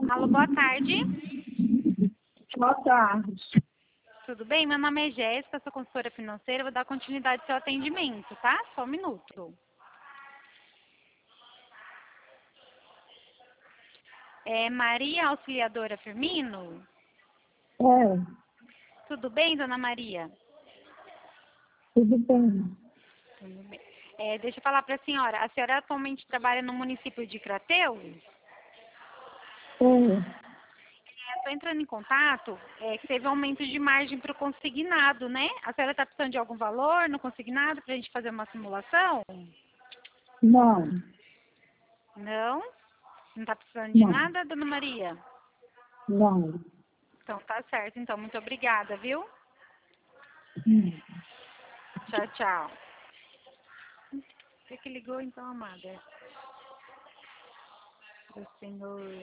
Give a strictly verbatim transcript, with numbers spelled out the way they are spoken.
Alô, boa tarde. Boa tarde. Tudo bem? Meu nome é Jéssica, sou consultora financeira. Vou dar continuidade ao seu atendimento, tá? Só um minuto. É Maria Auxiliadora Firmino? É, Tudo bem, dona Maria? tudo bem. Tudo bem. É, deixa eu falar para a senhora. A senhora atualmente trabalha no município de Crateús? É, Estou entrando em contato, é, que teve aumento de margem para o consignado, né? A senhora está precisando de algum valor no consignado para a gente fazer uma simulação? não, Não? Não está precisando de não, nada, dona Maria? não. Então tá certo, então. Muito obrigada, viu? Hum. Tchau, tchau. Você que ligou então, amada? Do senhor.